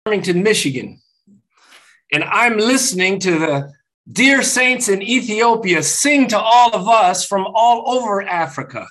Farmington, Michigan, and I'm listening to the dear saints in Ethiopia sing to all of us from all over Africa.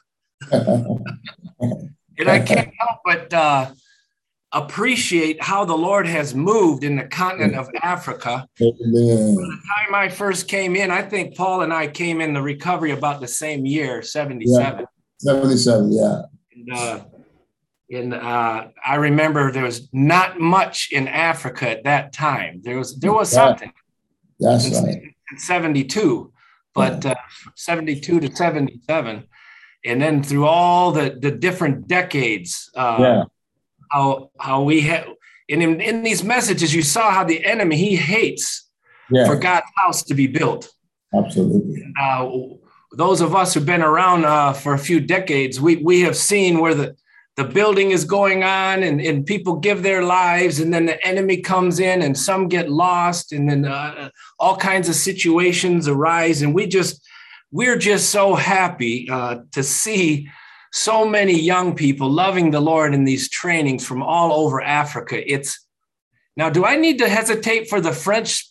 And I can't help but appreciate how the Lord has moved in the continent of Africa. Amen. From the time I first came in, I think Paul and I came in the recovery about the same year, 77. Yeah. 77, yeah. And I remember there was not much in Africa at that time. There was something. That's right. In 72, but 72 to 77. And then through all the different decades, how we had, and in these messages, you saw how the enemy, he hates for God's house to be built. Absolutely. Those of us who've been around for a few decades, we have seen where the building is going on and people give their lives, and then the enemy comes in and some get lost, and then all kinds of situations arise. And we're just so happy to see so many young people loving the Lord in these trainings from all over Africa. Now, do I need to hesitate for the French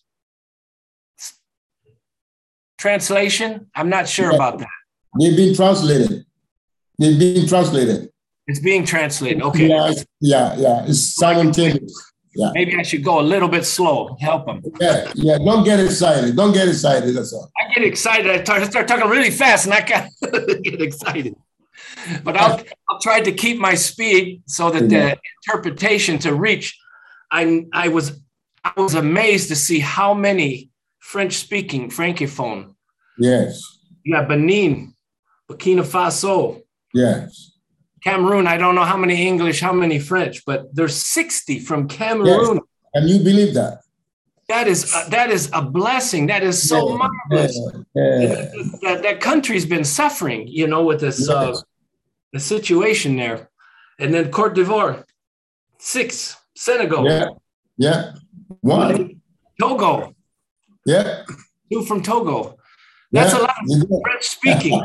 translation? I'm not sure about that. They've been translated. It's being translated. Okay. Yeah. It's simultaneous. Yeah. Maybe I should go a little bit slow. Help them. Yeah. Don't get excited. That's all. I get excited. I start talking really fast, and I can't get excited. But I'll try to keep my speed so that the interpretation to reach. I was amazed to see how many French-speaking francophone. Yes. Yeah, Benin, Burkina Faso. Yes. Cameroon, I don't know how many English, how many French, but there's 60 from Cameroon. Yes. And you believe that? That is a blessing. That is so marvelous. That country's been suffering, with this the situation there. And then Côte d'Ivoire, 6. Senegal. Yeah. 1. Togo. Yeah. 2 from Togo. That's a lot of French speaking.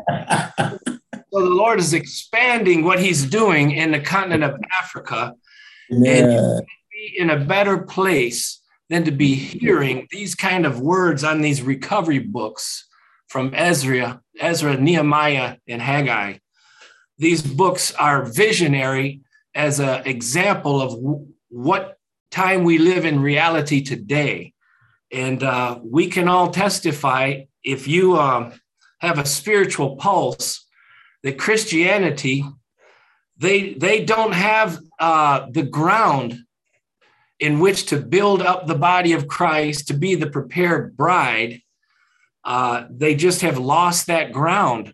So the Lord is expanding what he's doing in the continent of Africa. And to be in a better place than to be hearing these kind of words on these recovery books from Ezra, Nehemiah, and Haggai. These books are visionary as an example of what time we live in reality today. And we can all testify, if you have a spiritual pulse, that Christianity, they don't have the ground in which to build up the body of Christ, to be the prepared bride. They just have lost that ground.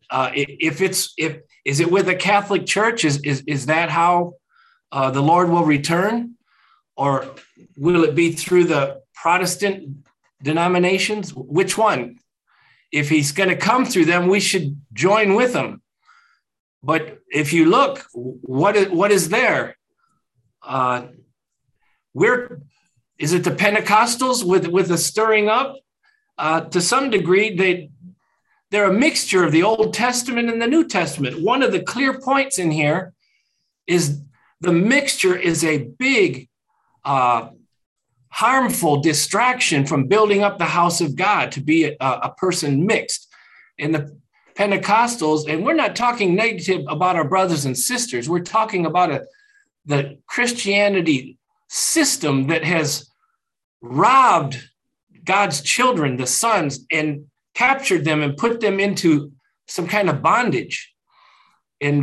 Is it with the Catholic Church? Is that how the Lord will return? Or will it be through the Protestant denominations? Which one? If he's going to come through them, we should join with him. But if you look, what is there? Is it the Pentecostals with the stirring up? To some degree, they're a mixture of the Old Testament and the New Testament. One of the clear points in here is the mixture is a big, harmful distraction from building up the house of God, to be a person mixed. And the Pentecostals, and we're not talking negative about our brothers and sisters. We're talking about the Christianity system that has robbed God's children, the sons, and captured them and put them into some kind of bondage. And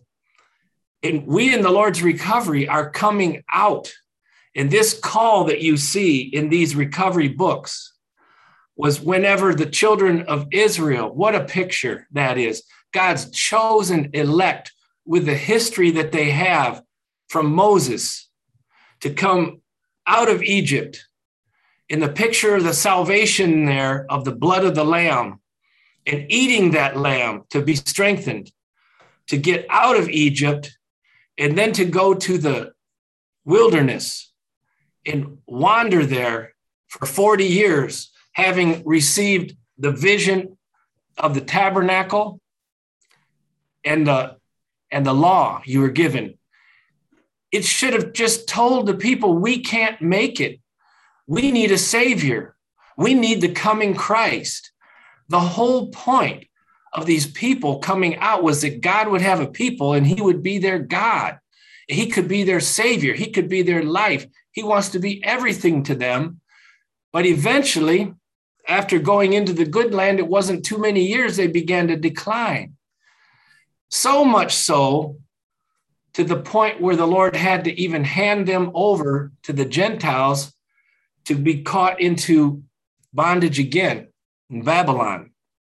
we in the Lord's recovery are coming out. And this call that you see in these recovery books was whenever the children of Israel, what a picture that is. God's chosen elect with the history that they have from Moses to come out of Egypt. In the picture of the salvation there of the blood of the lamb and eating that lamb to be strengthened, to get out of Egypt, and then to go to the wilderness and wander there for 40 years, having received the vision of the tabernacle and the law you were given. It should have just told the people, we can't make it. We need a Savior. We need the coming Christ. The whole point of these people coming out was that God would have a people and he would be their God. He could be their Savior. He could be their life. He wants to be everything to them. But eventually, after going into the good land, it wasn't too many years, they began to decline. So much so to the point where the Lord had to even hand them over to the Gentiles to be caught into bondage again in Babylon.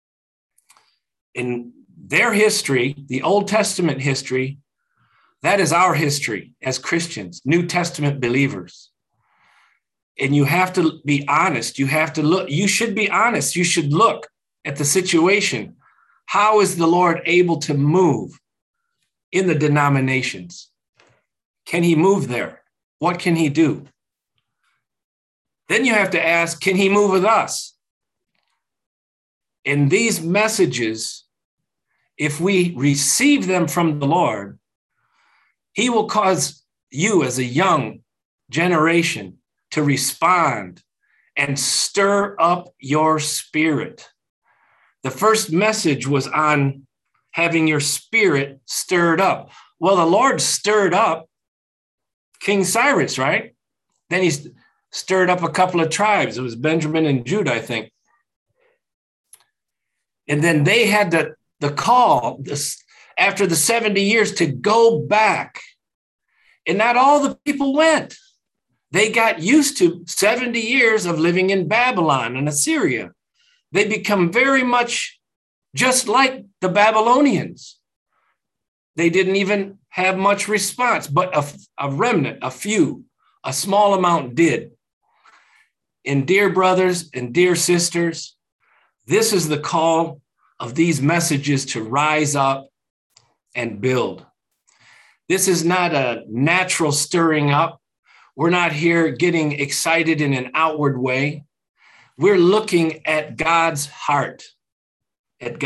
In their history, the Old Testament history, that is our history as Christians, New Testament believers. And you have to be honest. You have to look. You should be honest. You should look at the situation. How is the Lord able to move in the denominations? Can he move there? What can he do? Then you have to ask, can he move with us? And these messages, if we receive them from the Lord, he will cause you as a young generation to respond and stir up your spirit. The first message was on having your spirit stirred up. Well, the Lord stirred up King Cyrus, right? Then he stirred up a couple of tribes. It was Benjamin and Judah, I think. And then they had the call after the 70 years to go back. And not all the people went. They got used to 70 years of living in Babylon and Assyria. They become very much just like the Babylonians. They didn't even have much response, but a remnant, a few, a small amount did. And dear brothers and dear sisters, this is the call of these messages to rise up and build. This is not a natural stirring up. We're not here getting excited in an outward way. We're looking at God's heart, In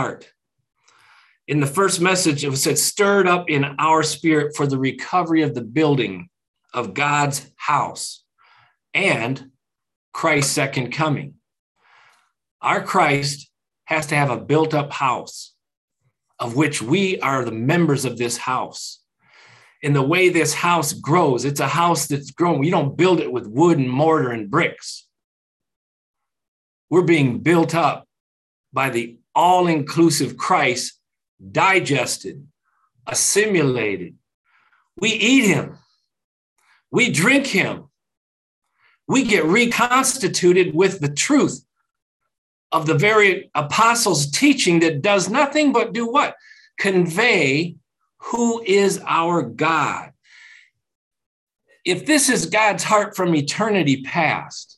the first message, it said, stirred up in our spirit for the recovery of the building of God's house and Christ's second coming. Our Christ has to have a built-up house, of which we are the members of this house. In the way this house grows, it's a house that's grown. You don't build it with wood and mortar and bricks. We're being built up by the all-inclusive Christ, digested, assimilated. We eat him. We drink him. We get reconstituted with the truth of the very apostles' teaching that does nothing but do what? Convey who is our God. If this is God's heart from eternity past,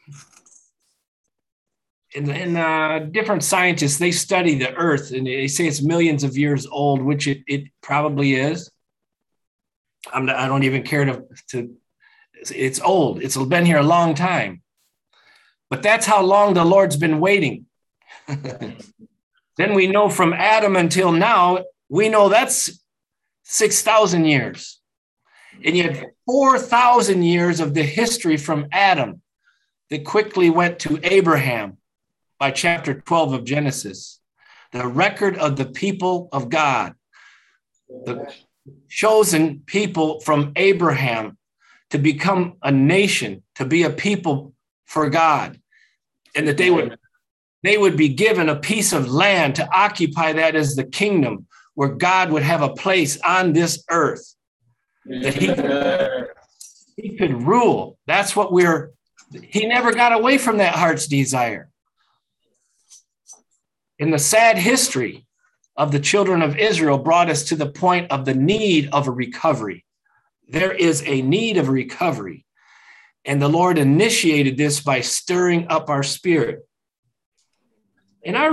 and different scientists, they study the earth and they say it's millions of years old, which it probably is. I don't even care to, it's old. It's been here a long time. But that's how long the Lord's been waiting. Then we know from Adam until now, we know that's 6,000 years. And you had 4,000 years of the history from Adam that quickly went to Abraham by chapter 12 of Genesis. The record of the people of God, the chosen people from Abraham to become a nation, to be a people for God, and that they would be given a piece of land to occupy that as the kingdom where God would have a place on this earth, that he could rule. That's what he never got away from that heart's desire. In the sad history of the children of Israel brought us to the point of the need of a recovery. There is a need of recovery. And the Lord initiated this by stirring up our spirit. And I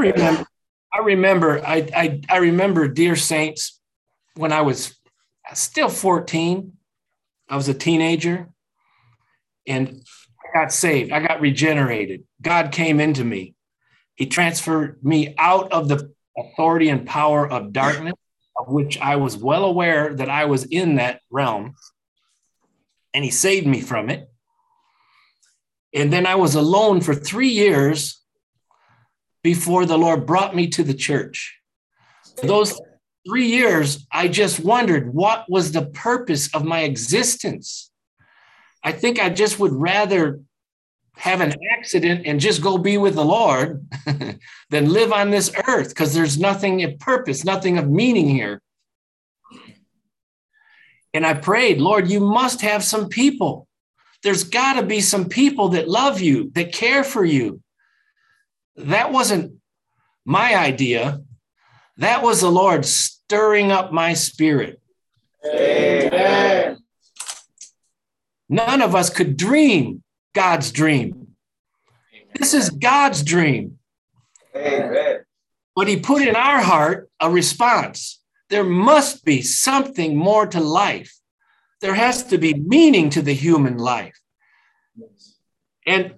remember, dear saints, when I was still 14, I was a teenager, and I got saved. I got regenerated. God came into me. He transferred me out of the authority and power of darkness of which I was well aware that I was in that realm, and he saved me from it. And then I was alone for 3 years before the Lord brought me to the church. For those 3 years, I just wondered, what was the purpose of my existence? I think I just would rather have an accident and just go be with the Lord than live on this earth, because there's nothing of purpose, nothing of meaning here. And I prayed, Lord, you must have some people. There's got to be some people that love you, that care for you. That wasn't my idea. That was the Lord stirring up my spirit. Amen. None of us could dream God's dream. This is God's dream. Amen. But he put in our heart a response. There must be something more to life. There has to be meaning to the human life. And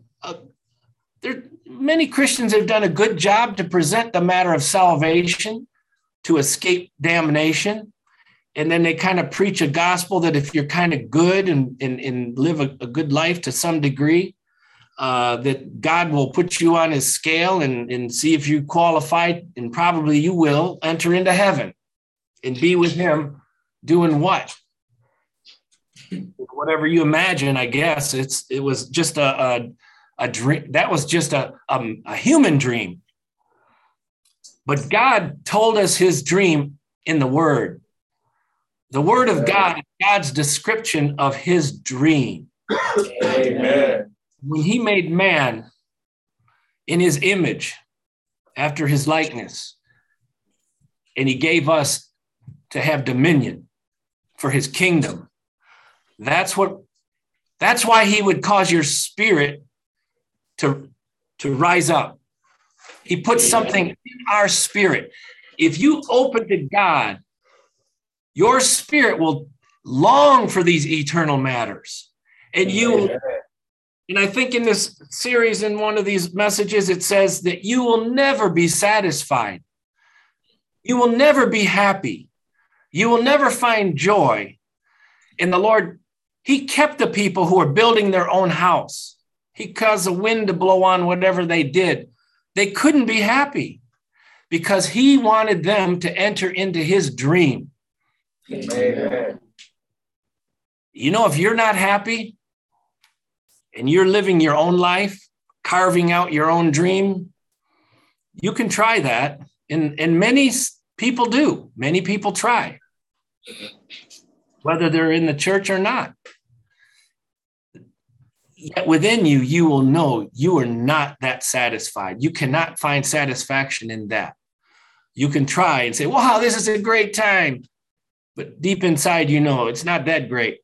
many Christians have done a good job to present the matter of salvation to escape damnation. And then they kind of preach a gospel that if you're kind of good and live a good life to some degree, that God will put you on his scale and see if you qualify, and probably you will enter into heaven and be with him doing what? Whatever you imagine, I guess. It was just a dream. That was just a human dream. But God told us his dream in the Word. The Word of God is God's description of his dream. Amen. When he made man in his image, after his likeness, and he gave us to have dominion for his kingdom. That's why he would cause your spirit to rise up. He put something in our spirit. If you open to God, your spirit will long for these eternal matters. And and I think in this series, in one of these messages, it says that you will never be satisfied. You will never be happy. You will never find joy. And the Lord, he kept the people who were building their own house. He caused the wind to blow on whatever they did. They couldn't be happy because he wanted them to enter into his dream. Amen. You know, if you're not happy and you're living your own life, carving out your own dream, you can try that. And many people do. Many people try, whether they're in the church or not. Yet within you, you will know you are not that satisfied. You cannot find satisfaction in that. You can try and say, wow, this is a great time. But deep inside, you know, it's not that great.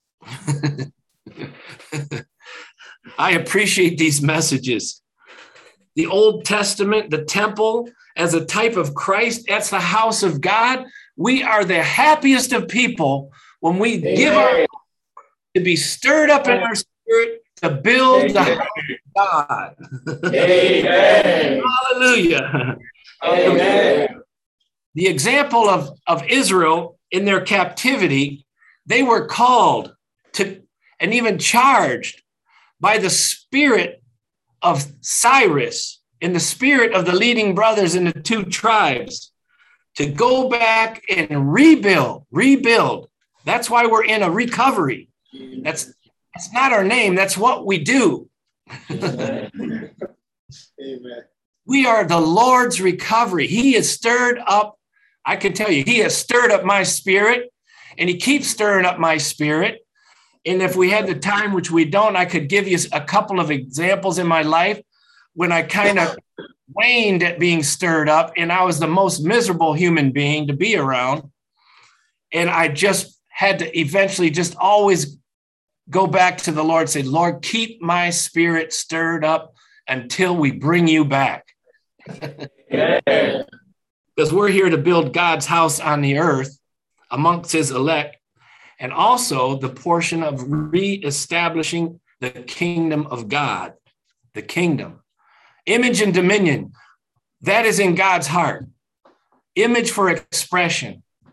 I appreciate these messages. The Old Testament, the temple as a type of Christ, that's the house of God. We are the happiest of people when we give our to be stirred up in our spirit to build the house of God. Amen. Hallelujah. Amen. The example of Israel in their captivity, they were called to and even charged by the spirit of Cyrus and the spirit of the leading brothers in the two tribes to go back and rebuild. That's why we're in a recovery. That's not our name. That's what we do. Amen. We are the Lord's recovery. He has stirred up, I can tell you, he has stirred up my spirit, and he keeps stirring up my spirit. And if we had the time, which we don't, I could give you a couple of examples in my life when I kind of waned at being stirred up, and I was the most miserable human being to be around. And I just had to eventually just always go back to the Lord and say, Lord, keep my spirit stirred up until we bring you back. Because we're here to build God's house on the earth amongst his elect, and also the portion of reestablishing the kingdom of God, the kingdom. Image and dominion, that is in God's heart. Image for expression.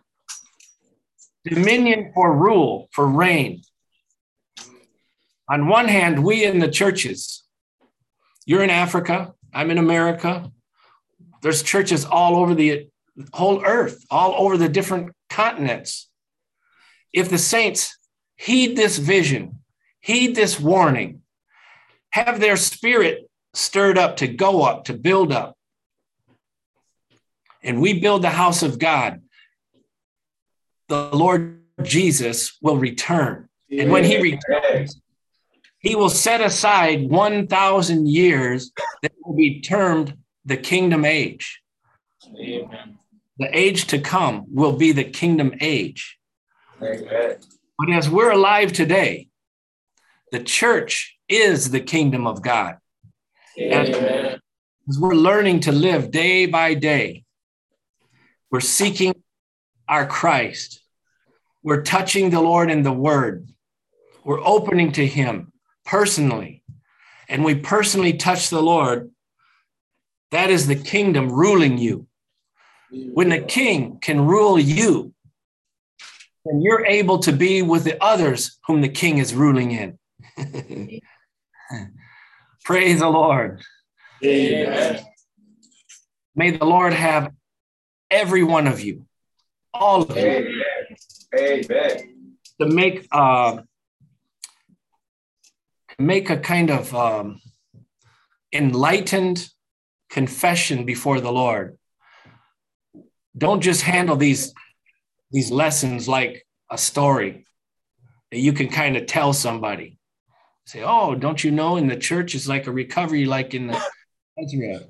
dominion for rule, for reign. On one hand, we in the churches, you're in Africa, I'm in America. There's churches all over the whole earth, all over the different continents. If the saints heed this vision, heed this warning, have their spirit stirred up to go up, to build up, and we build the house of God, the Lord Jesus will return. And when he returns, he will set aside 1,000 years that will be termed the kingdom age. Amen. The age to come will be the kingdom age. Amen. But as we're alive today, the church is the kingdom of God. Amen. As we're learning to live day by day, we're seeking our Christ. We're touching the Lord in the word. We're opening to him personally. And we personally touch the Lord. That is the kingdom ruling you. When the king can rule you, then you're able to be with the others whom the king is ruling in. Praise the Lord. Amen. May the Lord have every one of you, all of you, Amen. Amen. to make a kind of enlightened confession before the Lord. Don't just handle these lessons like a story that you can kind of tell somebody. Say, oh, don't you know in the church is like a recovery like in the Israel.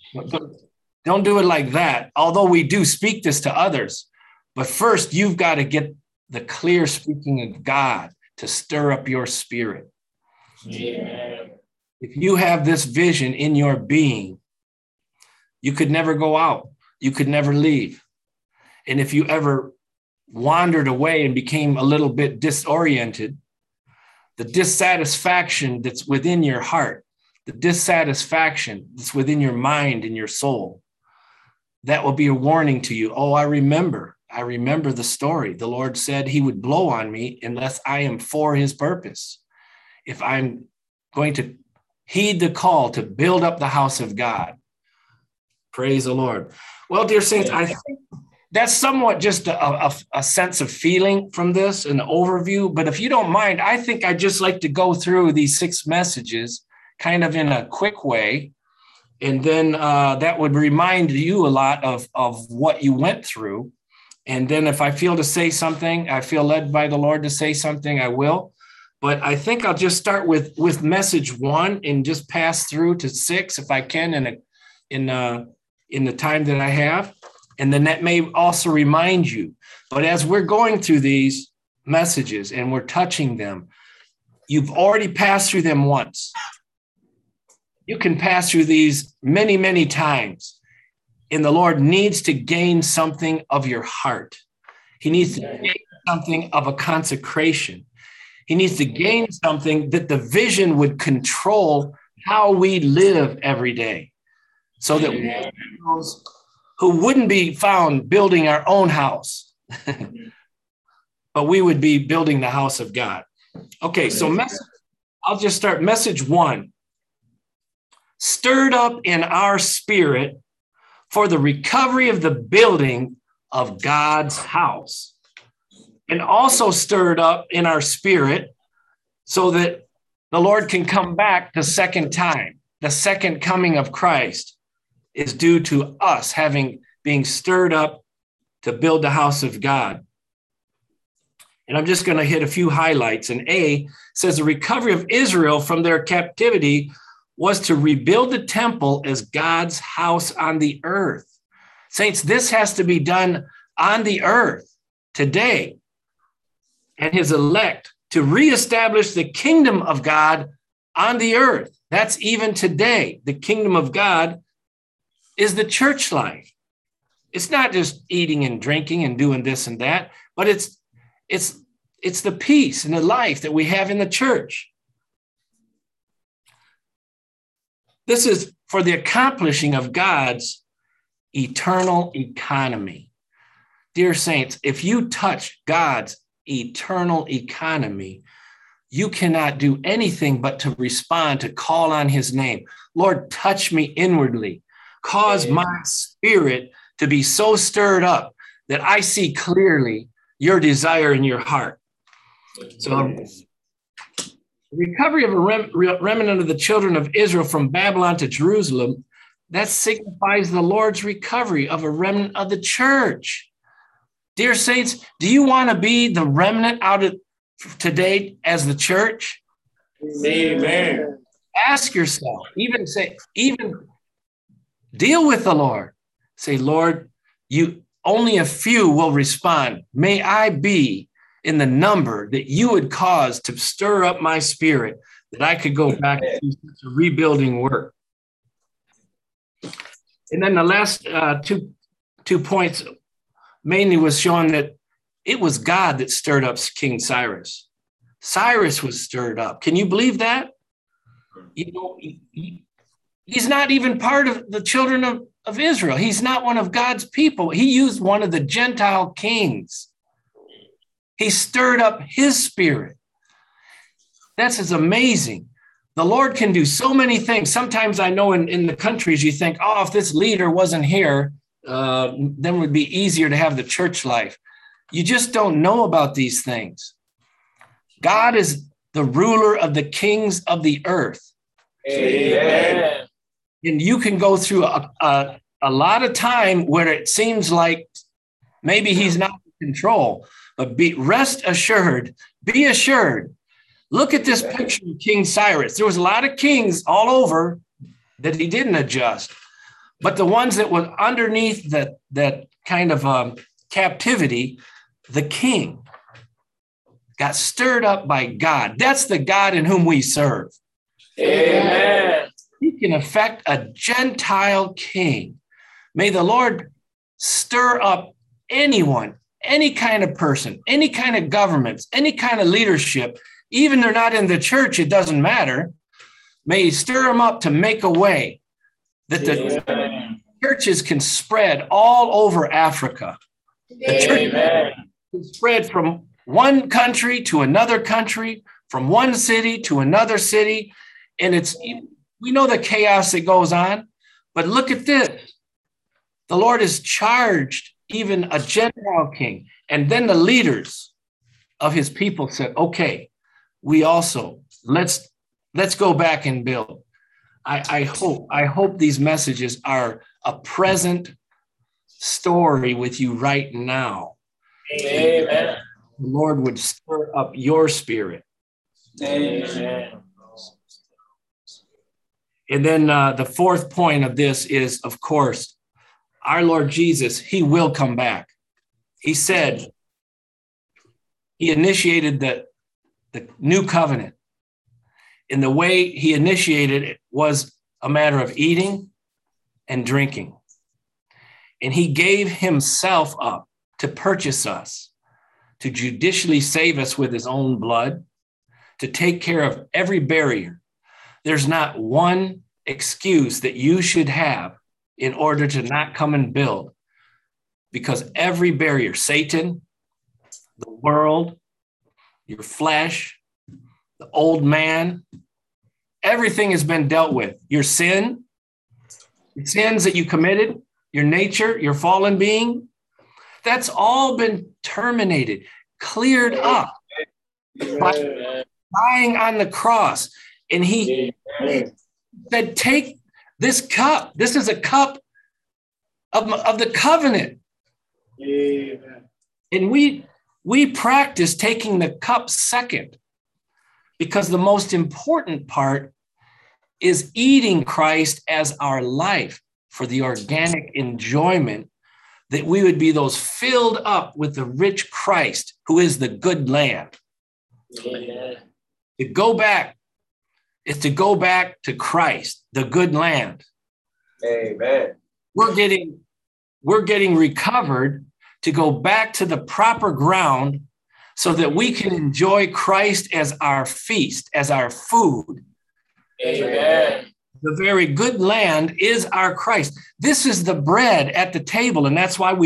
Don't do it like that. Although we do speak this to others, but first you've got to get the clear speaking of God to stir up your spirit. Amen. If you have this vision in your being, you could never go out. You could never leave. And if you ever wandered away and became a little bit disoriented, the dissatisfaction that's within your heart, the dissatisfaction that's within your mind and your soul, that will be a warning to you. Oh, I remember the story. The Lord said he would blow on me unless I am for his purpose. If I'm going to heed the call to build up the house of God. Praise the Lord. Well, dear saints, I think that's somewhat just a sense of feeling from this, an overview. But if you don't mind, I think I'd just like to go through these 6 messages kind of in a quick way. And then that would remind you a lot of what you went through. And then if I feel to say something, I feel led by the Lord to say something, I will. But I think I'll just start with message 1 and just pass through to 6 if I can in the time that I have. And then that may also remind you. But as we're going through these messages and we're touching them, you've already passed through them once. You can pass through these many, many times. And the Lord needs to gain something of your heart. He needs to gain something of a consecration. He needs to gain something that the vision would control how we live every day. So that we are those who wouldn't be found building our own house, but we would be building the house of God. Okay, so I'll just start. Message 1. Stirred up in our spirit for the recovery of the building of God's house. And also stirred up in our spirit so that the Lord can come back the second time. The second coming of Christ is due to us being stirred up to build the house of God. And I'm just going to hit a few highlights. And A says the recovery of Israel from their captivity was to rebuild the temple as God's house on the earth. Saints, this has to be done on the earth today. And his elect to reestablish the kingdom of God on the earth. That's even today. The kingdom of God is the church life. It's not just eating and drinking and doing this and that, but it's the peace and the life that we have in the church. This is for the accomplishing of God's eternal economy. dear saints, if you touch God's eternal economy, you cannot do anything but to respond, to call on his name. Lord, touch me inwardly. Cause my spirit to be so stirred up that I see clearly your desire in your heart. So recovery of a remnant of the children of Israel from Babylon to Jerusalem, that signifies the Lord's recovery of a remnant of the church. Dear saints, do you want to be the remnant out of today as the church? Amen. Ask yourself, even deal with the Lord. Say, Lord, only a few will respond. May I be in the number that you would cause to stir up my spirit, that I could go back to rebuilding work. And then the last two points mainly was showing that it was God that stirred up King Cyrus. Cyrus was stirred up. Can you believe that? You know, he's not even part of the children of Israel. He's not one of God's people. He used one of the Gentile kings. He stirred up his spirit. That's just amazing. The Lord can do so many things. Sometimes I know in the countries you think, oh, if this leader wasn't here, then it would be easier to have the church life. You just don't know about these things. God is the ruler of the kings of the earth. Amen. And you can go through a lot of time where it seems like maybe he's not in control, but rest assured, be assured. Look at this picture of King Cyrus. There was a lot of kings all over that he didn't adjust, but the ones that were underneath that kind of captivity, the king got stirred up by God. That's the God in whom we serve. Amen. He can affect a Gentile king. May the Lord stir up anyone, any kind of person, any kind of governments, any kind of leadership. Even they're not in the church, it doesn't matter. May he stir them up to make a way that the churches can spread all over Africa. The church can spread from one country to another country, from one city to another city. And we know the chaos that goes on, but look at this. The Lord has charged even a Gentile king. And then the leaders of his people said, okay, we also, let's go back and build. I hope these messages are a present story with you right now. Amen. The Lord would stir up your spirit. Amen. And then the fourth point of this is, of course, our Lord Jesus, he will come back. He said, he initiated the new covenant. And the way he initiated it was a matter of eating and drinking. And he gave himself up to purchase us, to judicially save us with his own blood, to take care of every barrier. There's not one excuse that you should have in order to not come and build, because every barrier, Satan, the world, your flesh, the old man, everything has been dealt with. Your sins that you committed, your nature, your fallen being, that's all been terminated, cleared up by dying on the cross. And he said, take this cup. This is a cup of the covenant. Amen. And we practice taking the cup second, because the most important part is eating Christ as our life for the organic enjoyment, that we would be those filled up with the rich Christ who is the good land. Amen. To go back is to go back to Christ, the good land. Amen. We're getting recovered to go back to the proper ground so that we can enjoy Christ as our feast, as our food. Amen. The very good land is our Christ. This is the bread at the table, and that's why we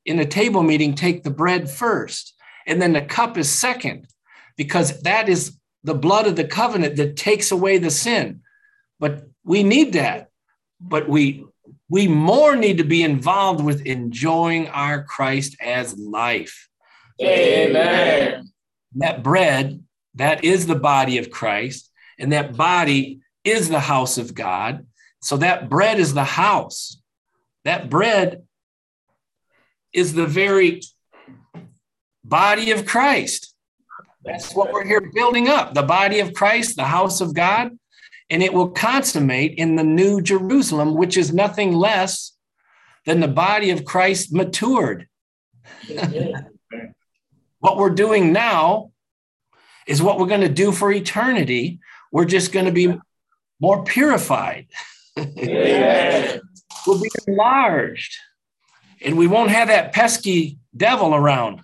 in a table meeting take the bread first, and then the cup is second, because that is the blood of the covenant that takes away the sin. But we need that. But we more need to be involved with enjoying our Christ as life. Amen. That bread, that is the body of Christ, and that body is the house of God. So that bread is the house. That bread is the very body of Christ. That's what we're here building up, the body of Christ, the house of God, and it will consummate in the new Jerusalem, which is nothing less than the body of Christ matured. What we're doing now is what we're going to do for eternity. We're just going to be more purified. Amen. We'll be enlarged, and we won't have that pesky devil around.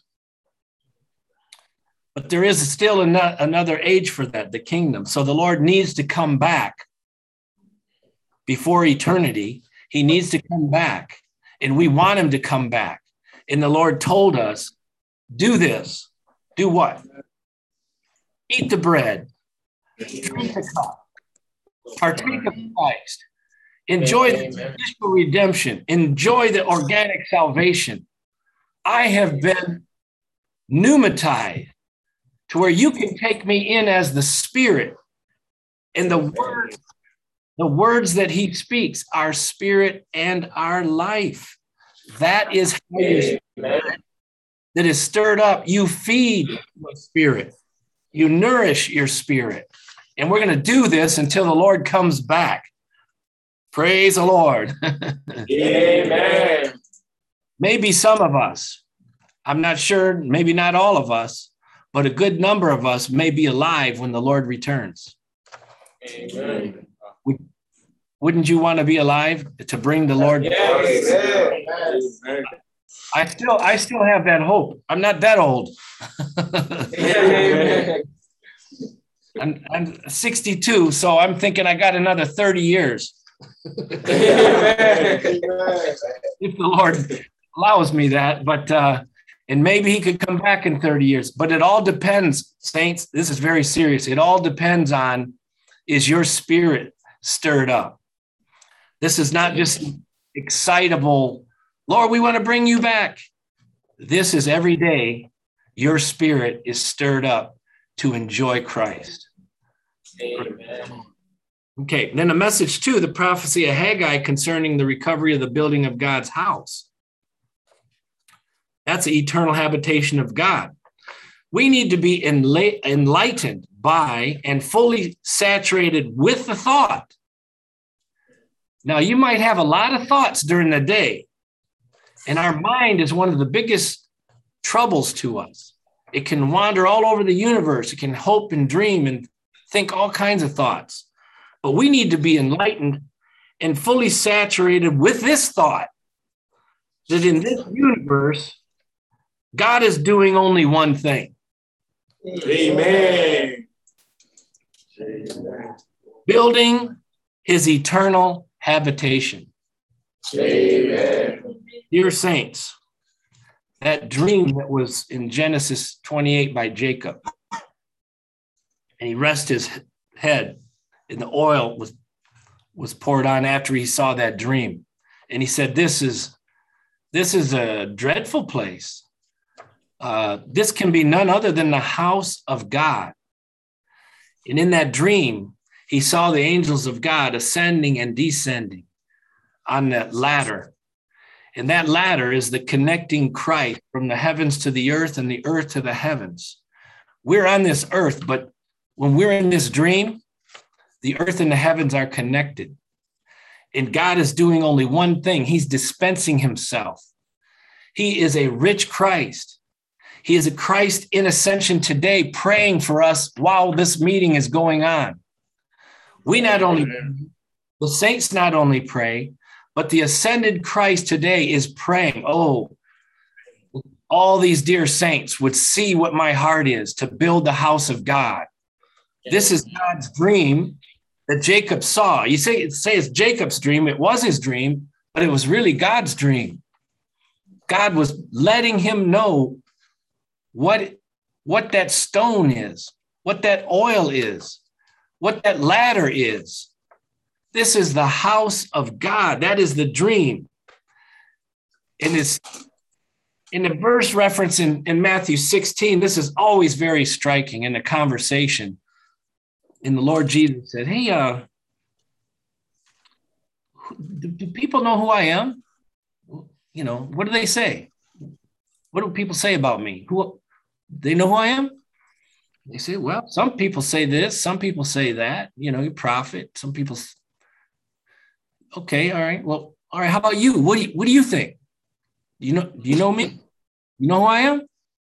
But there is still another age for that, the kingdom. So the Lord needs to come back before eternity. He needs to come back, and we want him to come back. And the Lord told us, do this. Do what? Eat the bread, drink the cup, partake of Christ, enjoy the judicial redemption, enjoy the organic salvation. I have been pneumatized to where you can take me in as the Spirit, and the words that he speaks are spirit and our life. That is how your spirit that is stirred up. You feed your spirit. You nourish your spirit. And we're going to do this until the Lord comes back. Praise the Lord. Amen. Maybe some of us, I'm not sure, maybe not all of us, but a good number of us may be alive when the Lord returns. Amen. Wouldn't you want to be alive to bring the Lord? Yes. Amen. I still have that hope. I'm not that old. Amen. I'm 62, so I'm thinking I got another 30 years. Amen. If the Lord allows me that, but and maybe he could come back in 30 years. But it all depends, saints. This is very serious. It all depends on, is your spirit stirred up? This is not just excitable, Lord, we want to bring you back. This is every day your spirit is stirred up to enjoy Christ. Amen. Okay, then a message 2, the prophecy of Haggai concerning the recovery of the building of God's house. That's the eternal habitation of God. We need to be enlightened by and fully saturated with the thought. Now, you might have a lot of thoughts during the day, and our mind is one of the biggest troubles to us. It can wander all over the universe. It can hope and dream and think all kinds of thoughts. But we need to be enlightened and fully saturated with this thought, that in this universe, God is doing only one thing. Amen. Building his eternal habitation. Amen. Dear saints, that dream that was in Genesis 28 by Jacob, and he rested his head, and the oil was poured on after he saw that dream. And he said, this is a dreadful place. This can be none other than the house of God. And in that dream, he saw the angels of God ascending and descending on that ladder. And that ladder is the connecting Christ from the heavens to the earth and the earth to the heavens. We're on this earth, but when we're in this dream, the earth and the heavens are connected. And God is doing only one thing. He's dispensing himself. He is a rich Christ. He is a Christ in ascension today, praying for us while this meeting is going on. The saints not only pray, but the ascended Christ today is praying. Oh, all these dear saints would see what my heart is to build the house of God. This is God's dream that Jacob saw. You say it's Jacob's dream. It was his dream, but it was really God's dream. God was letting him know what that stone is, what that oil is, what that ladder is. This is the house of God. That is the dream. And it's in the verse reference in Matthew 16, this is always very striking in the conversation. And the Lord Jesus said, hey, do people know who I am? You know, what do they say? What do people say about me? They know who I am? They say, well, some people say this, some people say that, you know, you prophet, some people. Okay, all right. Well, all right, how about you? What do you think? Do you know me? You know who I am?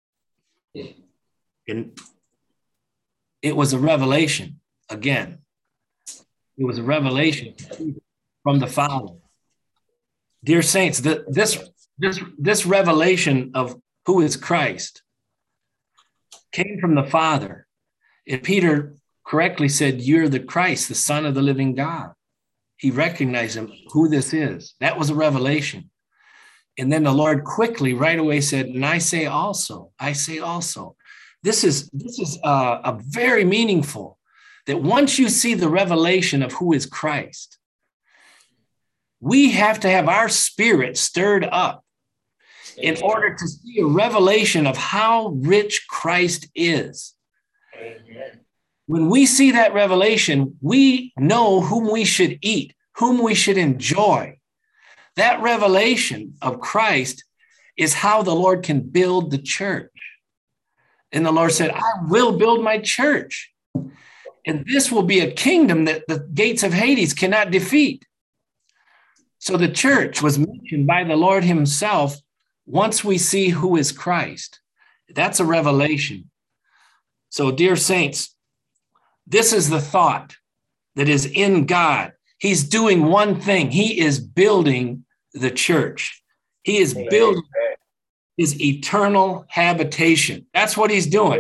And it was a revelation again. It was a revelation from the Father. Dear saints, this revelation of who is Christ came from the Father. And Peter correctly said, you're the Christ, the Son of the living God. He recognized him, who this is. That was a revelation. And then the Lord quickly right away said, and I say also. This is a very meaningful, that once you see the revelation of who is Christ, we have to have our spirit stirred up in order to see a revelation of how rich Christ is. Amen. When we see that revelation, we know whom we should eat, whom we should enjoy. That revelation of Christ is how the Lord can build the church. And the Lord said, I will build my church. And this will be a kingdom that the gates of Hades cannot defeat. So the church was mentioned by the Lord himself once we see who is Christ. That's a revelation. So, dear saints, this is the thought that is in God. He's doing one thing. He is building the church. He is building his eternal habitation. That's what he's doing.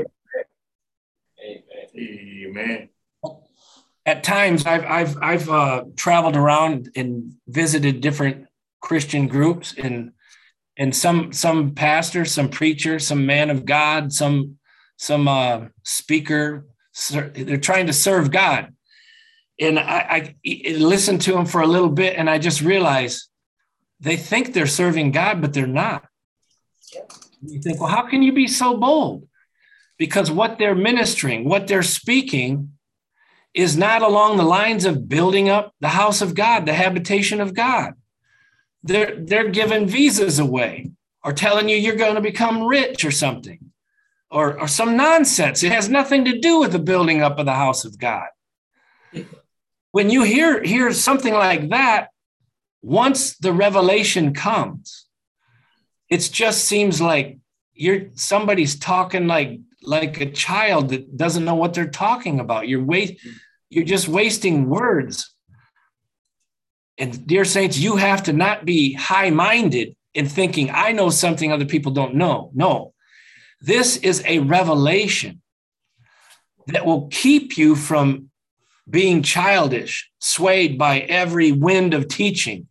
Amen. At times, I've traveled around and visited different Christian groups, and some pastors, some preachers, some man of God, some speaker. They're trying to serve God. And I listened to them for a little bit, and I just realized they think they're serving God, but they're not. You think, well, how can you be so bold? Because what they're ministering, what they're speaking is not along the lines of building up the house of God, the habitation of God. They're giving visas away or telling you you're going to become rich or something or some nonsense. It has nothing to do with the building up of the house of God. When you hear something like that, once the revelation comes, it just seems like somebody's talking like a child that doesn't know what they're talking about. You're just wasting words. And dear saints, you have to not be high-minded in thinking, I know something other people don't know. No, this is a revelation that will keep you from being childish, swayed by every wind of teaching.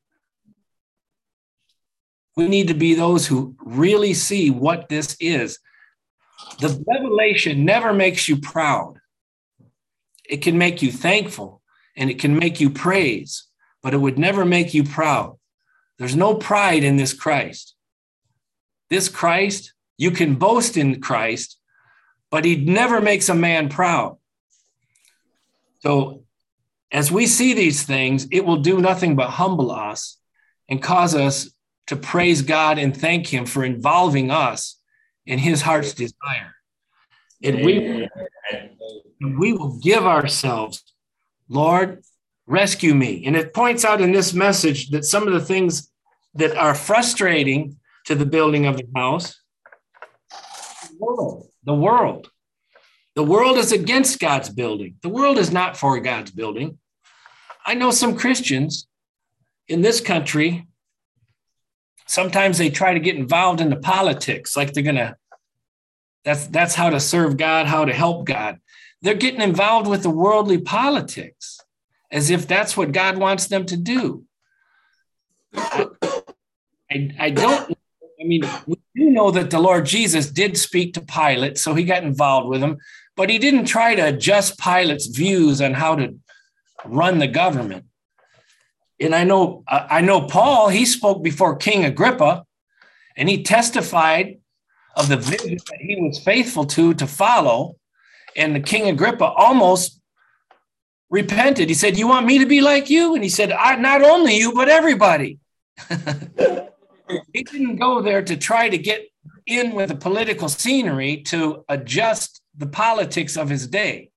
We need to be those who really see what this is. The revelation never makes you proud. It can make you thankful and it can make you praise, but it would never make you proud. There's no pride in this Christ. This Christ, you can boast in Christ, but he never makes a man proud. So as we see these things, it will do nothing but humble us and cause us to praise God and thank him for involving us in his heart's desire. And we will give ourselves, Lord, rescue me. And it points out in this message that some of the things that are frustrating to the building of the house, the world is against God's building. The world is not for God's building. I know some Christians in this country, sometimes they try to get involved in the politics, like they're going to, that's how to serve God, how to help God. They're getting involved with the worldly politics as if that's what God wants them to do. I don't know mean, we do know that the Lord Jesus did speak to Pilate, so he got involved with him, but he didn't try to adjust Pilate's views on how to run the government. And I know Paul, he spoke before King Agrippa, and he testified of the vision that he was faithful to follow. And the King Agrippa almost repented. He said, "You want me to be like you?" And he said, "Not only you, but everybody." He didn't go there to try to get in with the political scenery to adjust the politics of his day.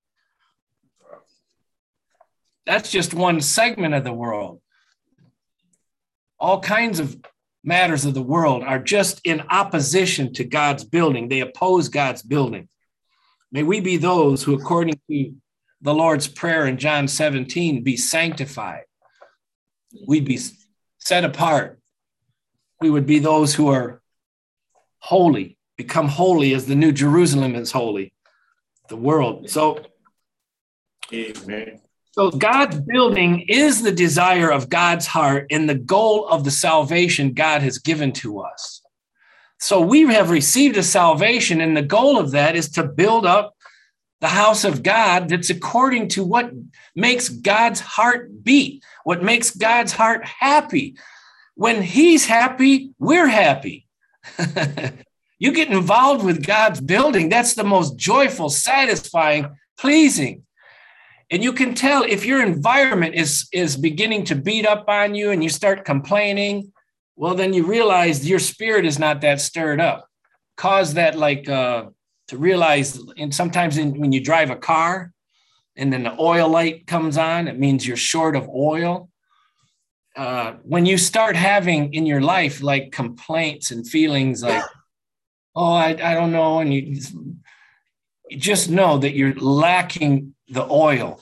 That's just one segment of the world. All kinds of matters of the world are just in opposition to God's building. They oppose God's building. May we be those who, according to the Lord's Prayer in John 17, be sanctified. We'd be set apart. We would be those who are holy, become holy as the New Jerusalem is holy, the world. So, Amen. So God's building is the desire of God's heart and the goal of the salvation God has given to us. So we have received a salvation, and the goal of that is to build up the house of God that's according to what makes God's heart beat, what makes God's heart happy. When he's happy, we're happy. You get involved with God's building, that's the most joyful, satisfying, pleasing. And you can tell if your environment is beginning to beat up on you and you start complaining, well, then you realize your spirit is not that stirred up. Cause that to realize, and sometimes when you drive a car and then the oil light comes on, it means you're short of oil. When you start having in your life like complaints and feelings like, oh, I don't know, and you just know that you're lacking the oil.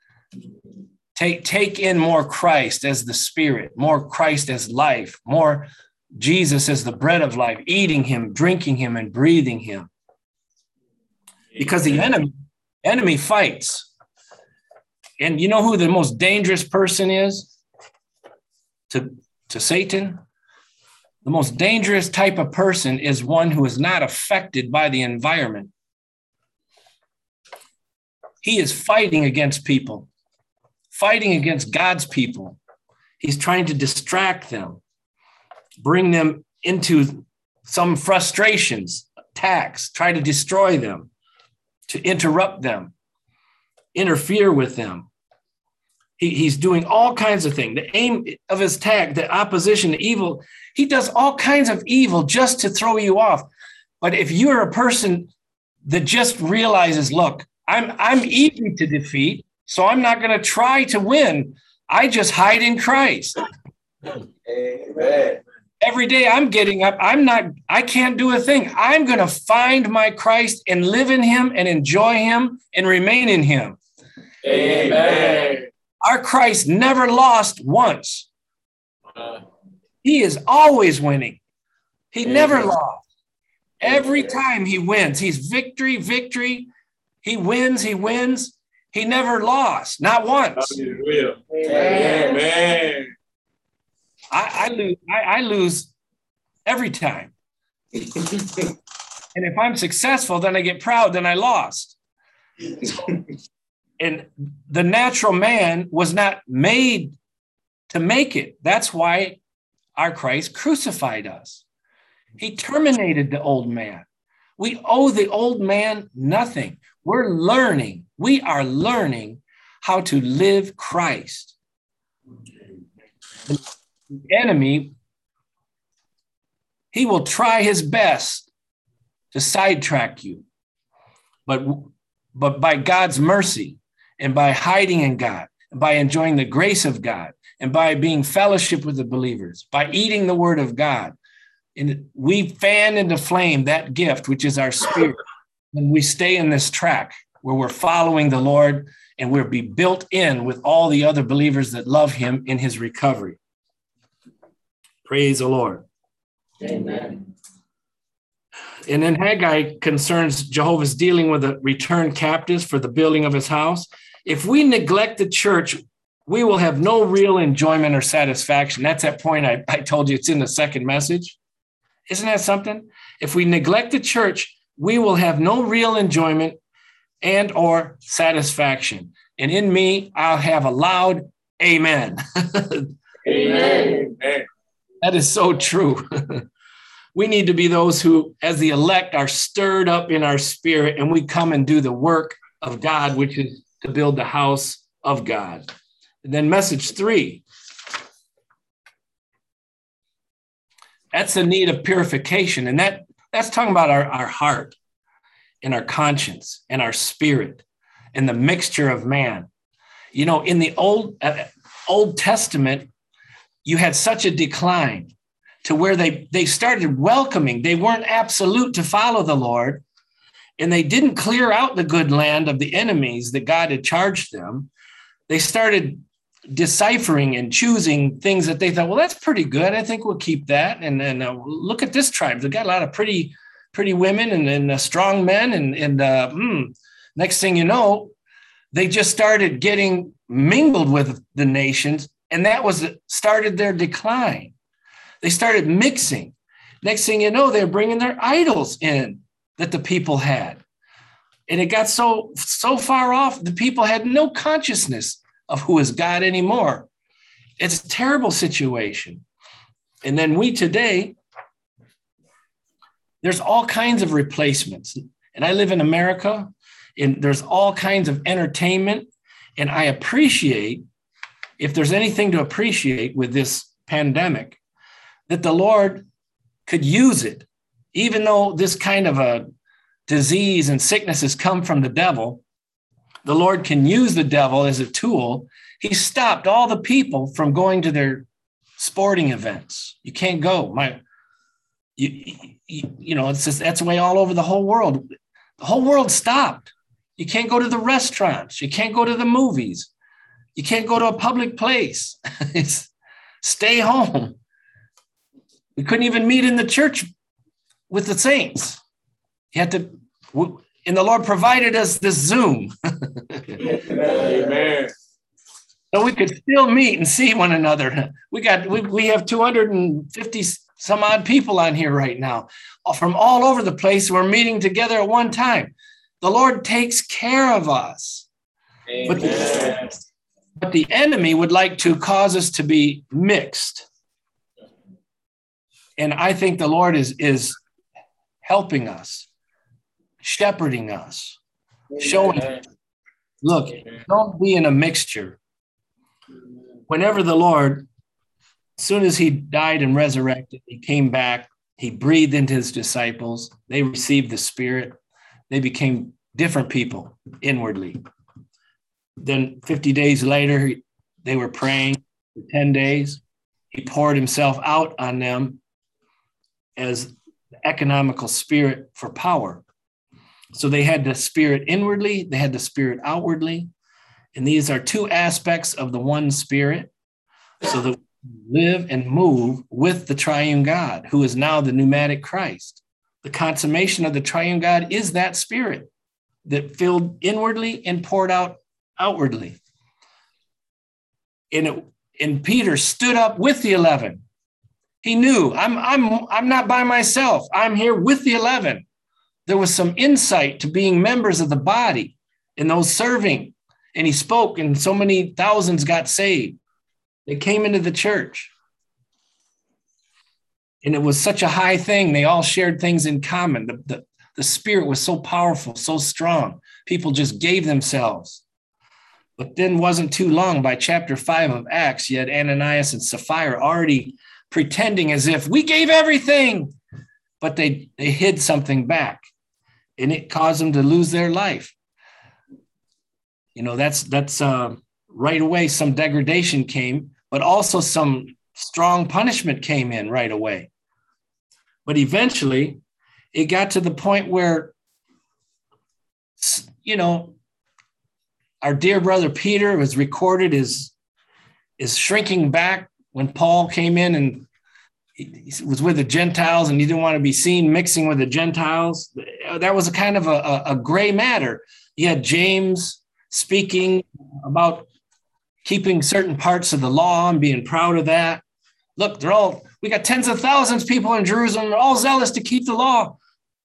Take in more Christ as the Spirit, more Christ as life, more Jesus as the bread of life, eating him, drinking him, and breathing him. Because the enemy fights. And you know who the most dangerous person is to Satan? The most dangerous type of person is one who is not affected by the environment. He is fighting against people, fighting against God's people. He's trying to distract them, bring them into some frustrations, attacks, try to destroy them, to interrupt them, interfere with them. He's doing all kinds of things. The aim of his attack, the opposition, the evil, he does all kinds of evil just to throw you off. But if you're a person that just realizes, look, I'm easy to defeat, so I'm not going to try to win. I just hide in Christ. Amen. Every day I'm getting up. I can't do a thing. I'm going to find my Christ and live in him and enjoy him and remain in him. Amen. Our Christ never lost once. He is always winning. He never lost. Every time he wins, he's victory. He wins. He never lost, not once. Hallelujah. Amen. I lose every time. And if I'm successful, then I get proud, then I lost. And the natural man was not made to make it. That's why our Christ crucified us. He terminated the old man. We owe the old man nothing. We are learning how to live Christ. The enemy, he will try his best to sidetrack you. But by God's mercy and by hiding in God, and by enjoying the grace of God, and by being fellowship with the believers, by eating the word of God, and we fan into flame that gift, which is our spirit. And we stay in this track where we're following the Lord and we'll be built in with all the other believers that love him in his recovery. Praise the Lord. Amen. And then Haggai concerns Jehovah's dealing with the returned captives for the building of his house. If we neglect the church, we will have no real enjoyment or satisfaction. That's that point I told you, it's in the second message. Isn't that something? If we neglect the church, we will have no real enjoyment and or satisfaction. And in me, I'll have a loud amen. Amen. That is so true. We need to be those who, as the elect, are stirred up in our spirit, and we come and do the work of God, which is to build the house of God. And then message 3. That's the need of purification. And that's talking about our heart and our conscience and our spirit and the mixture of man. You know, in the Old Testament, you had such a decline to where they started welcoming. They weren't absolute to follow the Lord, and they didn't clear out the good land of the enemies that God had charged them. They started deciphering and choosing things that they thought, well, that's pretty good. I think we'll keep that. And then look at this tribe. They've got a lot of pretty women and strong men. And next thing you know, they just started getting mingled with the nations. And that started their decline. They started mixing. Next thing you know, they're bringing their idols in that the people had. And it got so far off, the people had no consciousness of who is God anymore. It's a terrible situation. And then we today, there's all kinds of replacements. And I live in America, and there's all kinds of entertainment. And I appreciate, if there's anything to appreciate with this pandemic, that the Lord could use it, even though this kind of a disease and sickness has come from the devil. The Lord can use the devil as a tool. He stopped all the people from going to their sporting events. You can't go. It's just, that's the way all over the whole world. The whole world stopped. You can't go to the restaurants. You can't go to the movies. You can't go to a public place. It's stay home. We couldn't even meet in the church with the saints. You had to, and the Lord provided us this Zoom. Amen. So we could still meet and see one another. We have 250 some odd people on here right now from all over the place. We're meeting together at one time. The Lord takes care of us. Amen. But the enemy would like to cause us to be mixed. And I think the Lord is helping us, shepherding us, showing us, look, don't be in a mixture. Whenever the Lord, as soon as he died and resurrected, he came back, he breathed into his disciples, they received the Spirit, they became different people inwardly. Then 50 days later, they were praying for 10 days. He poured himself out on them as the economical spirit for power. So they had the Spirit inwardly, they had the Spirit outwardly. And these are two aspects of the one Spirit. So that we live and move with the triune God, who is now the pneumatic Christ. The consummation of the triune God is that Spirit that filled inwardly and poured out outwardly. And Peter stood up with the 11. He knew, I'm not by myself. I'm here with the 11. There was some insight to being members of the body and those serving. And he spoke, and so many thousands got saved. They came into the church. And it was such a high thing. They all shared things in common. The Spirit was so powerful, so strong. People just gave themselves. But then wasn't too long, by chapter 5 of Acts, you had Ananias and Sapphira already pretending as if we gave everything, but they hid something back, and it caused them to lose their life. You know, that's right away, some degradation came, but also some strong punishment came in right away. But eventually it got to the point where, you know, our dear brother Peter was recorded is shrinking back when Paul came in and he was with the Gentiles and he didn't want to be seen mixing with the Gentiles. That was a kind of a gray matter. You had James speaking about keeping certain parts of the law and being proud of that. Look, we got tens of thousands of people in Jerusalem. They're all zealous to keep the law.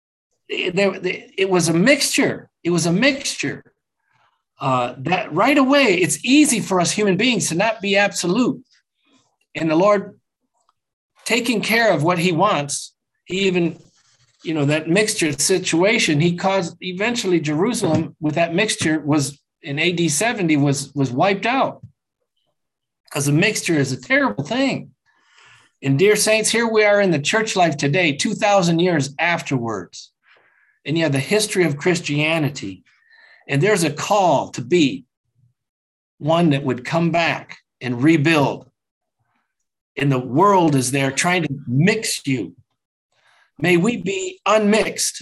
It was a mixture. It was a mixture. That right away, it's easy for us human beings to not be absolute. And the Lord taking care of what he wants, he even, that mixture situation, he caused eventually Jerusalem with that mixture was in AD 70 was wiped out, because a mixture is a terrible thing. And dear saints, here we are in the church life today, 2,000 years afterwards. And you have the history of Christianity. And there's a call to be one that would come back and rebuild. And the world is there trying to mix you. May we be unmixed.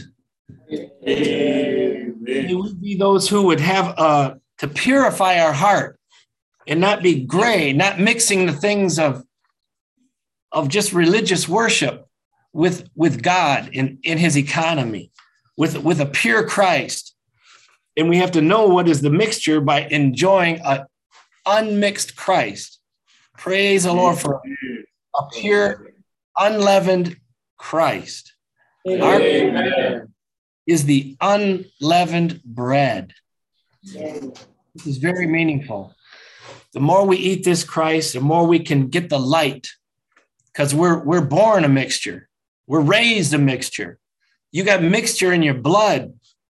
Amen. May we be those who would have to purify our heart and not be gray, not mixing the things of just religious worship with God in his economy, with a pure Christ. And we have to know what is the mixture by enjoying an unmixed Christ. Praise the Lord for a pure, unleavened Christ. Our is the unleavened bread. This is very meaningful. The more we eat this Christ, the more we can get the light, because we're born a mixture. We're raised a mixture. You got mixture in your blood.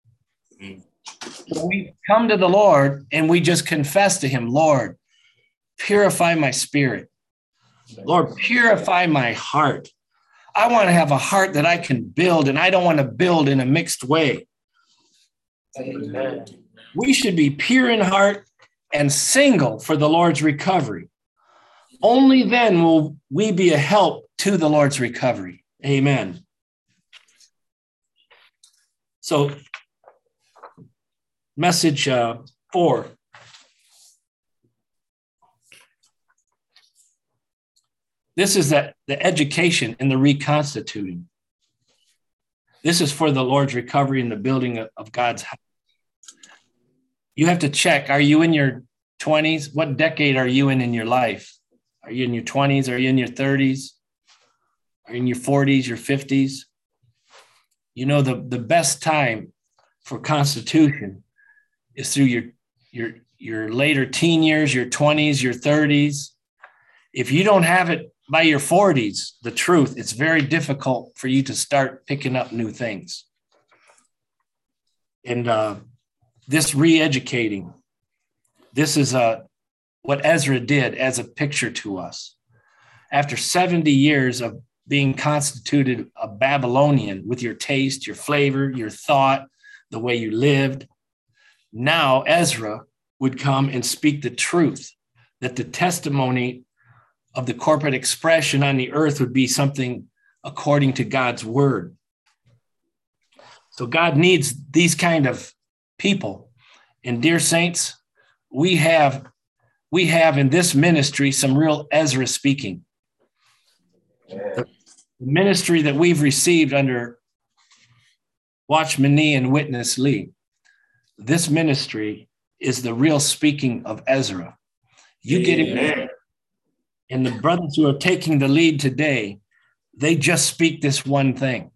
So we come to the Lord and we just confess to him, Lord, purify my spirit. Lord, purify my heart. I want to have a heart that I can build, and I don't want to build in a mixed way. Amen. We should be pure in heart and single for the Lord's recovery. Only then will we be a help to the Lord's recovery. Amen. So, message 4. This is the education and the reconstituting. This is for the Lord's recovery and the building of God's house. You have to check, are you in your 20s? What decade are you in your life? Are you in your 20s? Are you in your 30s? Are you in your 40s, your 50s? The best time for constitution is through your later teen years, your 20s, your 30s. If you don't have it by your 40s, the truth, it's very difficult for you to start picking up new things. And this re-educating, this is what Ezra did as a picture to us. After 70 years of being constituted a Babylonian with your taste, your flavor, your thought, the way you lived, now Ezra would come and speak the truth, that the testimony of the corporate expression on the earth would be something according to God's word. So God needs these kind of people. And dear saints, we have in this ministry some real Ezra speaking. The ministry that we've received under Watchman Nee and Witness Lee, this ministry is the real speaking of Ezra. You get it. And the brothers who are taking the lead today, they just speak this one thing.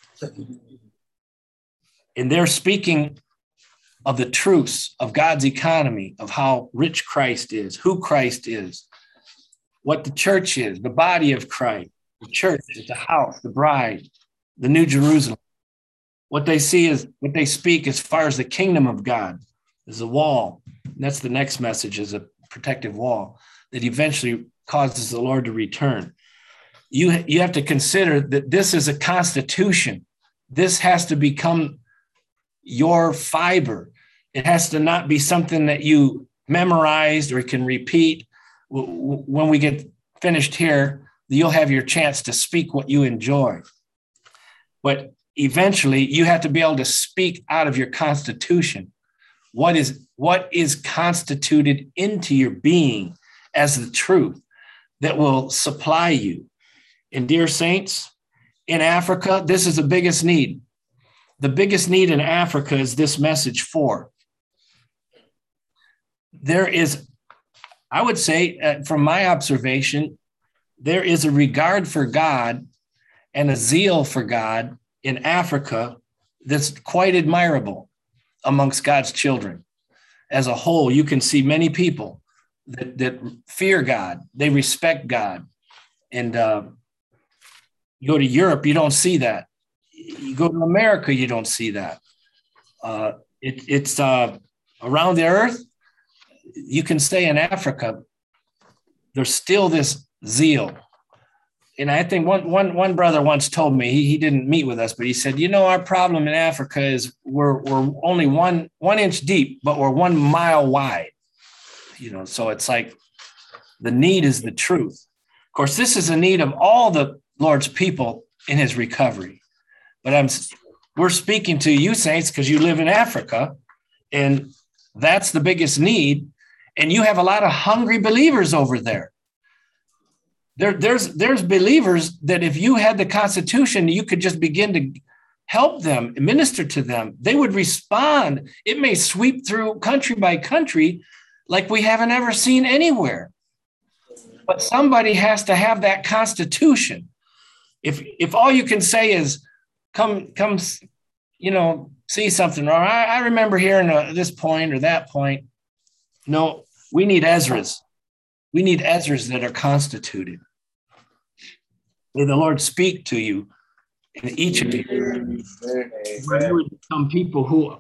And they're speaking of the truths of God's economy, of how rich Christ is, who Christ is, what the church is, the body of Christ. The church is the house, the bride, the New Jerusalem. What they see is what they speak as far as the kingdom of God is a wall. And that's the next message, is a protective wall that eventually causes the Lord to return. You have to consider that this is a constitution. This has to become your fiber. It has to not be something that you memorized or can repeat. When we get finished here, you'll have your chance to speak what you enjoy. But eventually, you have to be able to speak out of your constitution. What is constituted into your being as the truth that will supply you. And dear saints, in Africa, this is the biggest need. The biggest need in Africa is this message 4. There is, I would say, from my observation, there is a regard for God and a zeal for God in Africa that's quite admirable amongst God's children. As a whole, you can see many people that fear God, they respect God. And you go to Europe, you don't see that. You go to America, you don't see that. It's around the earth. You can say in Africa, there's still this zeal. And I think one brother once told me, he didn't meet with us, but he said, our problem in Africa is we're only one inch deep, but we're 1 mile wide. So it's like the need is the truth. Of course, this is a need of all the Lord's people in his recovery. But we're speaking to you saints because you live in Africa, and that's the biggest need. And you have a lot of hungry believers over there. There's believers that if you had the Constitution, you could just begin to help them, minister to them. They would respond. It may sweep through country by country like we haven't ever seen anywhere. But somebody has to have that Constitution. If all you can say is come, see something, or I remember hearing this point or that point. No, we need Ezras. We need Ezras that are constituted. May the Lord speak to you in each of you. Where you would become people who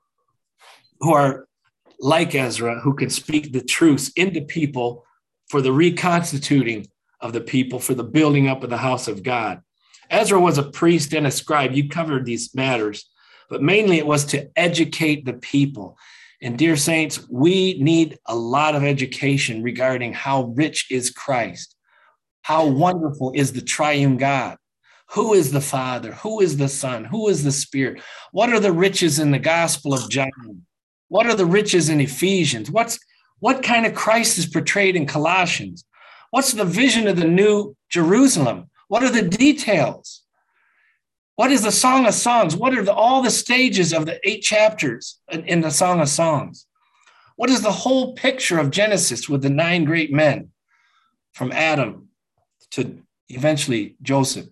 are like Ezra, who can speak the truth into people for the reconstituting of the people, for the building up of the house of God. Ezra was a priest and a scribe. You covered these matters, but mainly it was to educate the people. And dear saints, we need a lot of education regarding how rich is Christ. How wonderful is the triune God? Who is the Father? Who is the Son? Who is the Spirit? What are the riches in the Gospel of John? What are the riches in Ephesians? What kind of Christ is portrayed in Colossians? What's the vision of the New Jerusalem? What are the details? What is the Song of Songs? What are all the stages of the 8 chapters in the Song of Songs? What is the whole picture of Genesis with the 9 great men from Adam to eventually Joseph?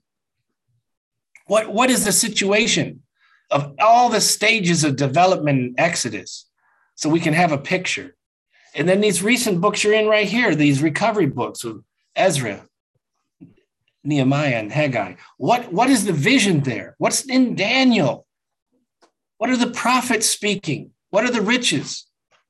What is the situation of all the stages of development in Exodus so we can have a picture? And then these recent books you're in right here, these recovery books of Ezra, Nehemiah, and Haggai. What is the vision there? What's in Daniel? What are the prophets speaking? What are the riches?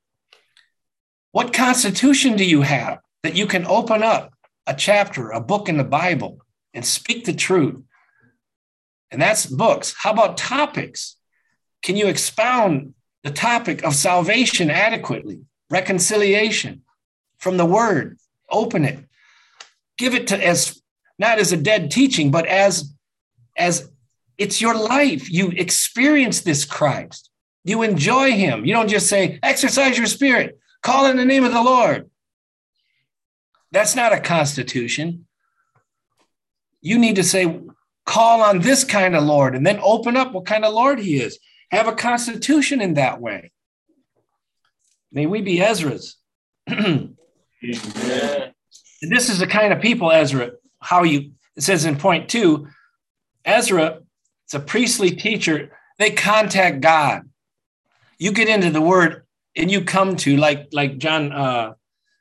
What constitution do you have that you can open up a chapter, a book in the Bible, and speak the truth? And that's books. How about topics? Can you expound the topic of salvation adequately? Reconciliation from the word. Open it. Give it to as not as a dead teaching, but as it's your life. You experience this Christ. You enjoy him. You don't just say, exercise your spirit, call in the name of the Lord. That's not a constitution. You need to say, call on this kind of Lord, and then open up what kind of Lord he is. Have a constitution in that way. May we be Ezras. Amen. And this is the kind of people, Ezra, it says in point 2, Ezra, it's a priestly teacher. They contact God. You get into the word and you come to, like John,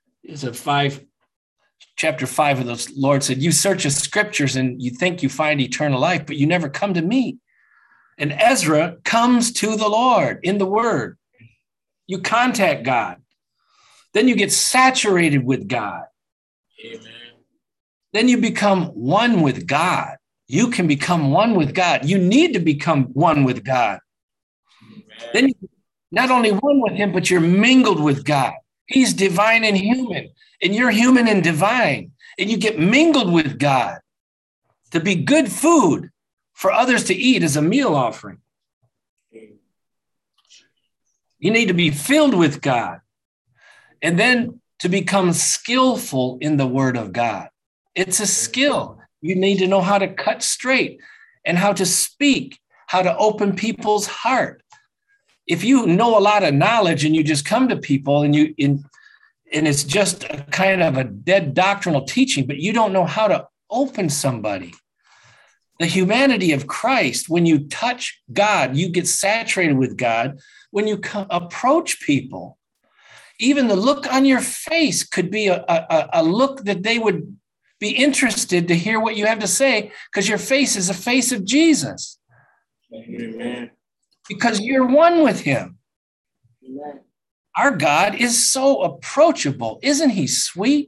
chapter 5 of the Lord said, you search the scriptures and you think you find eternal life, but you never come to me. And Ezra comes to the Lord in the word. You contact God. Then you get saturated with God. Amen. Then you become one with God. You can become one with God. You need to become one with God. Amen. Then you're not only one with him, but you're mingled with God. He's divine and human, and you're human and divine. And you get mingled with God to be good food for others to eat as a meal offering. You need to be filled with God. And then to become skillful in the word of God. It's a skill. You need to know how to cut straight and how to speak, how to open people's heart. If you know a lot of knowledge and you just come to people and and it's just a kind of a dead doctrinal teaching, but you don't know how to open somebody. The humanity of Christ, when you touch God, you get saturated with God. When you approach people, even the look on your face could be a look that they would be interested to hear what you have to say, because your face is the face of Jesus. Amen. Because you're one with him. Amen. Our God is so approachable. Isn't he sweet?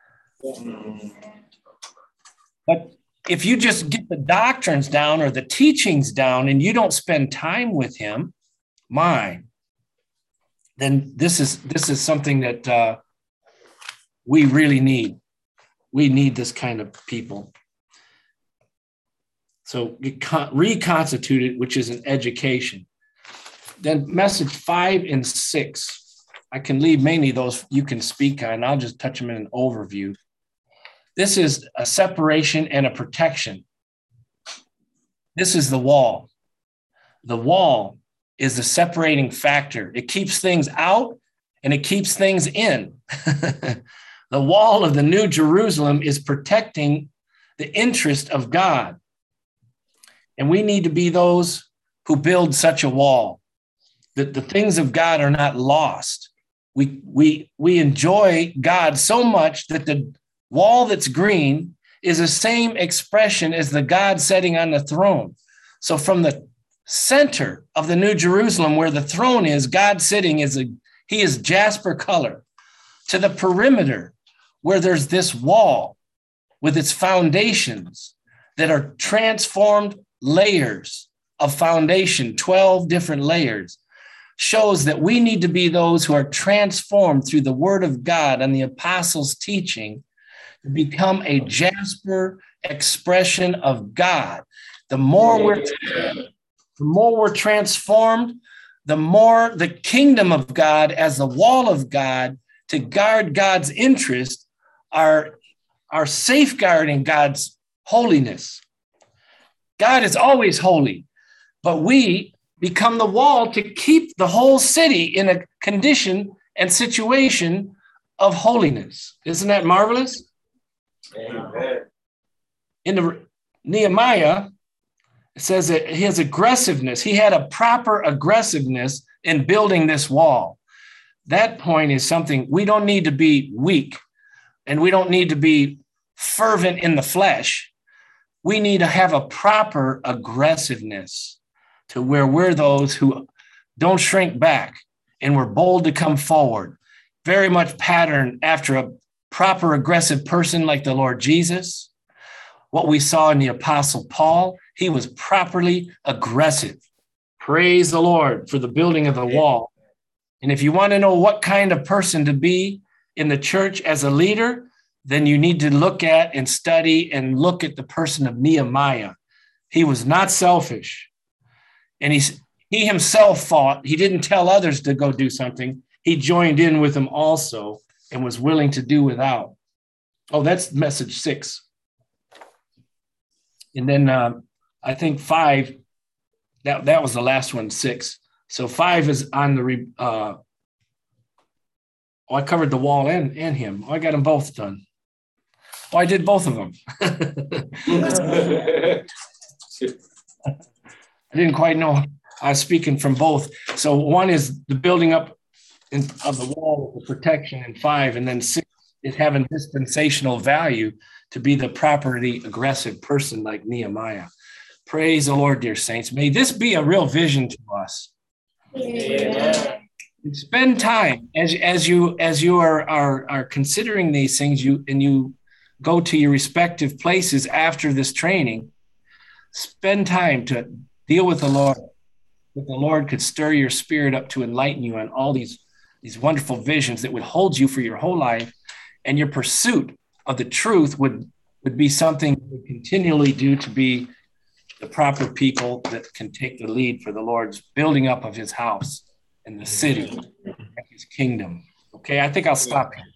But if you just get the doctrines down or the teachings down and you don't spend time with him, then this is something that we really need. We need this kind of people. So reconstituted, which is an education. Then message 5 and 6. I can leave mainly those you can speak on. I'll just touch them in an overview. This is a separation and a protection. This is the wall. The wall is the separating factor. It keeps things out and it keeps things in. The wall of the New Jerusalem is protecting the interest of God. And we need to be those who build such a wall, that the things of God are not lost. We enjoy God so much that the wall that's green is the same expression as the God sitting on the throne. So from the center of the New Jerusalem, where the throne is, God sitting he is jasper color, to the perimeter where there's this wall with its foundations that are transformed layers of foundation, 12 different layers, shows that we need to be those who are transformed through the word of God and the apostles' teaching to become a jasper expression of God. The more we're transformed, the more the kingdom of God as the wall of God to guard God's interest are safeguarding God's holiness. God is always holy, but we become the wall to keep the whole city in a condition and situation of holiness. Isn't that marvelous? Amen. In the Nehemiah, it says that his aggressiveness, he had a proper aggressiveness in building this wall. That point is something we don't need to be weak, and we don't need to be fervent in the flesh. We need to have a proper aggressiveness to where we're those who don't shrink back and we're bold to come forward. Very much patterned after a proper aggressive person like the Lord Jesus. What we saw in the Apostle Paul, he was properly aggressive. Praise the Lord for the building of the wall. And if you want to know what kind of person to be in the church as a leader, then you need to look at and study and look at the person of Nehemiah. He was not selfish. And he himself fought. He didn't tell others to go do something. He joined in with them also and was willing to do without. Oh, that's message 6. And then I think 5, that was the last one, 6. So 5 is on the, I covered the wall and him. I got them both done. Oh, I did both of them. I didn't quite know I was speaking from both. So 1 is the building up of the wall, the protection, and 5, and then 6 is having dispensational value to be the properly aggressive person like Nehemiah. Praise the Lord, dear saints. May this be a real vision to us. Amen. Spend time as you are considering these things. You go to your respective places after this training. Spend time to deal with the Lord. That the Lord could stir your spirit up to enlighten you on all these wonderful visions that would hold you for your whole life, and your pursuit of the truth would be something you would continually do to be the proper people that can take the lead for the Lord's building up of his house and the city and his kingdom. Okay, I think I'll stop here.